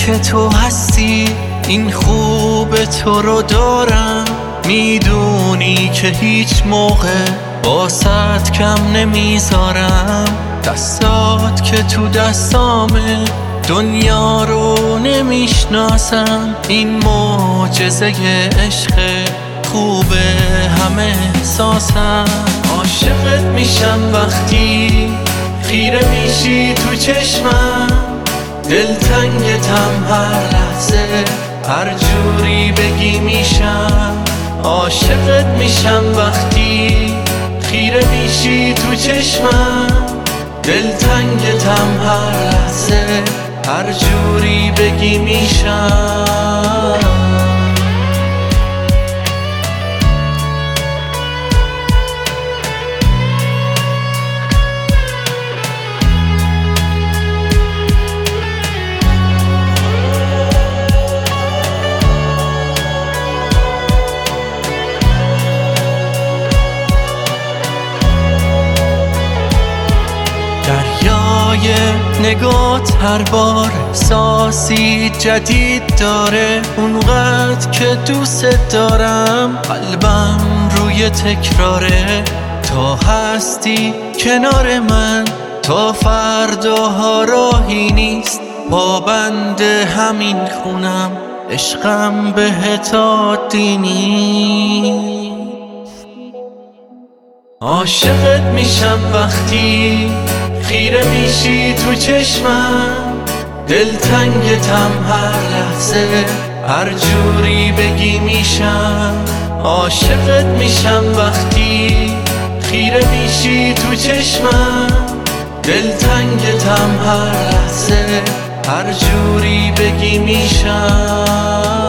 که تو هستی، این خوب تو رو دارم. میدونی که هیچ موقع باست کم نمیذارم. دستات که تو دستامه، دنیا رو نمیشناسم. این معجزه عشق خوبه، همه احساسم. عاشقت میشم وقتی خیره میشی تو چشمم. دلتنگتم هر لحظه، هر جوری بگی میشم. عاشقت میشم وقتی خیره میشی تو چشمم. دلتنگتم هر لحظه، هر جوری بگی میشم. دریای نگات هر بار احساسی جدید داره. اونقدر که دوست دارم، قلبم روی تکراره. تا هستی کنار من، تا فرداها راهی نیست. پابند همین خونم، عشقم بهت عادی نیست. عاشقت میشم وقتی خیره میشی تو چشمم. دلتنگتم هر لحظه، هر جوری بگی میشم. عاشقت میشم وقتی خیره میشی تو چشمم. دلتنگتم هر لحظه، هر جوری بگی میشم.